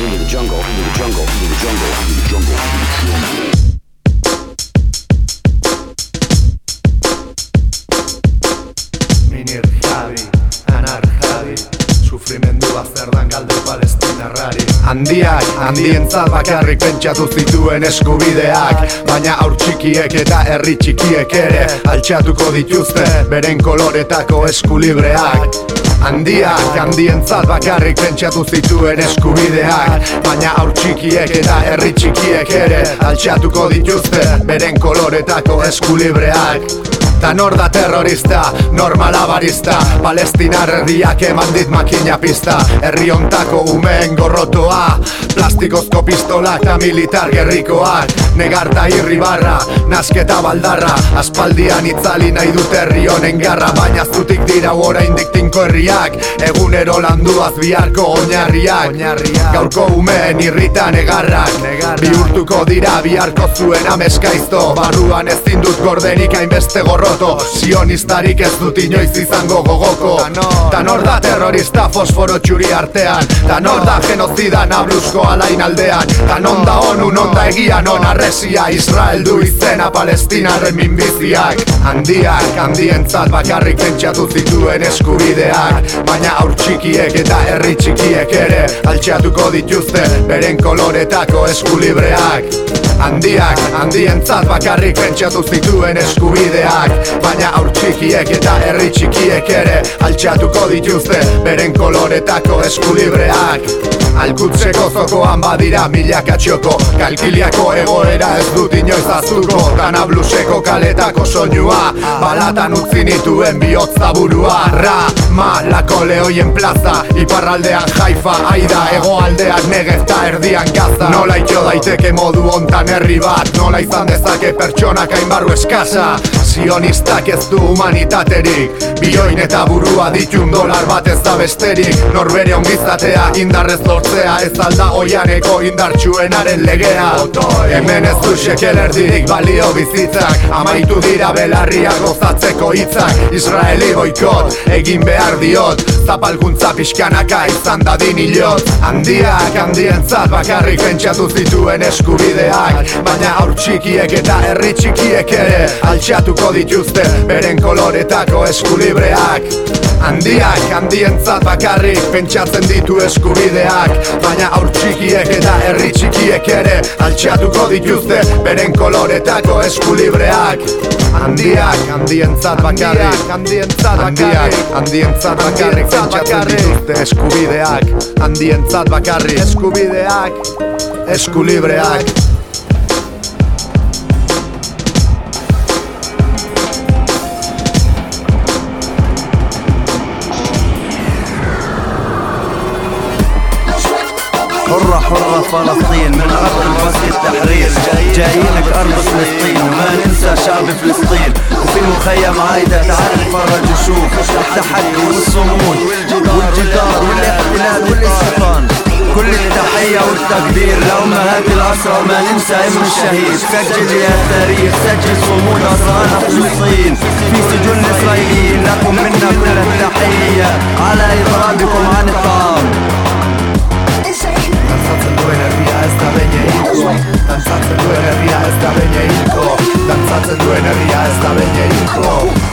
into the jungle, into the jungle, into the jungle, into the jungle, into the jungle. Minir Javi, Anar Javi, sufrimendua zer dan galde palestinarrari. Handientzat bakarrik pentsatu zituen eskubideak, baina haur txikiek eta herri txikiek ere altxatuko dituzte beren koloretako eskulibreak. Handientzat bakarrik pentsatu zituen eskubideak, baina haur txikiek eta herri txikiek ere altxatuko dituzte beren koloretako eskulibreak. Ta nor da terrorista, nor malabarista, palestinar herriak eman dit makina pista. Herri ontako umeen gorrotoa, plastikozko pistolak eta militar gerrikoak. Negarta irribarra, nasketa baldarra, aspaldian itzali nahi dut herri honen garra. Baina zutik dira oraindik tinko herriak, egunero landuaz biharko oinarriak. Gaurko umeen irritan egarrak, bihurtuko dira biharko zuen ameskaizto. Barruan ezin dut gordenik hainbeste gorro, sionistarik ez dut inoiz izango gogoko. Ta nor da terrorista fosforo txuri artean, ta nor da genozida Nablusko alain aldean, ta non da ONU, non da egia, non arresia. Israel du izena palestinarren minbiziak. Handientzat bakarrik pentsatu zituen eskubideak, baina haur txikiek eta herri txikiek ere altxatuko dituzte beren koloretako eskulibreak. Handientzat bakarrik pentsatu zituen eskubideak, baina haur txikiek eta herri txikiek ere altxatuko dituzte beren koloretako eskulibreak. Alkutzeko zokoan badira milaka txoko, Kalkiliako egoera ez dut inoiz aztuko. Tanabluseko kaletako soinua, balatan utzi nituen bihotza burua. Lako lehoien plaza, iparraldean Haifa, Aida, hegoaldean Negev ta erdian Gaza. Nola ito daiteke modu hontan herri bat, nola izan dezake pertsonak hainbarru eskasa. Sionistak ez du humanitaterik, bioin eta burua ditun dolar bat ez da besterik. Norbere ongizatea indarrez lortzea, ez alda oianeko indartsuenaren legea. Hemen ez du shekel erdirik balio bizitzak, amaitu dira belarriak gozatzeko hitzak. Israeli boikot egin behar diot, zapalkuntza pixkanaka izan dadin hilot. Handientzat bakarrik pentsatu zituen eskubideak, baina haur txikiek eta herri txikiek ere altxatuko dituzte beren koloretako eskulibreak. Handientzat bakarrik pentsatzen ditu eskubideak, baina haur txikiek eta herri txikiek ere altxatuko dituzte beren koloretako eskulibreak. Handientzat bakarrik pentsatzen dituzte eskubideak. Handientzat bakarrik eskubideak, eskulibreak. حرة فلسطين من أرض الفصل التحرير، جايينك أرض فلسطين وما ننسى شعب فلسطين. وفي المخيم عايدة تعال نتفرج وشوف التحدي والصمود والجدار والاحتلال والاستيطان. كل التحية والتقدير لأمهات الأسرى وما ننسى ابن الشهيد. سجل يا تاريخ، سجل صمود أسرانا فلسطين في سجون الإسرائيليين. لكم منا كل التحية على إضرابكم عن الطعام. Dantzatzen duen herria ez da behin egingo, dantzatzen duen herria ez da behin egingo, dantzatzen duen herria ez da behin egingo.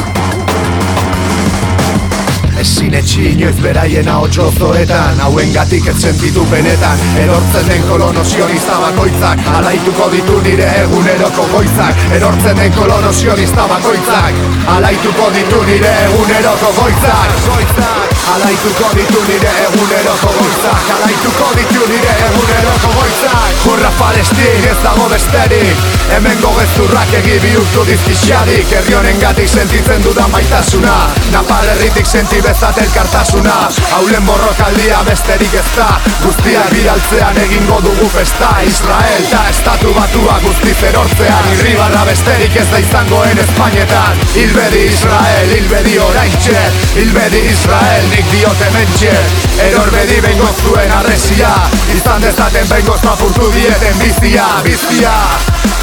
Ezin etxi inoiz beraien ahotso zoetan, hauengatik ez sentitu benetan. Erortzen den kolono sionista bakoitzak, alaituko ditu nire eguneroko goitzak. Erortzen den kolono sionista bakoitzak, alaituko ditu nire eguneroko goitzak. Alaituko ditu nire eguneroko goitzak, alaituko ditu nire eguneroko goitzak. Hurra Palestin ez dago besterik, hemengo gezurrak egi bihurtu dizkixadik. Herri honengatik sentitzen dudan maitasuna, Napar herritik senti bezat elkartasuna. Haulen borrokaldia besterik ez da, guztiak bidaltzean egingo dugu festa. Israel ta estatu batua guztiz erortzean, irribarra besterik ez da izangoen Espainetan. Hilbedi Israel, hilbedi oraintxe, hilbedi Israel, nik diote mentxe. Erorbedi bengoz duen arresia, izan dezaten bengoz apurtu dieten bizia.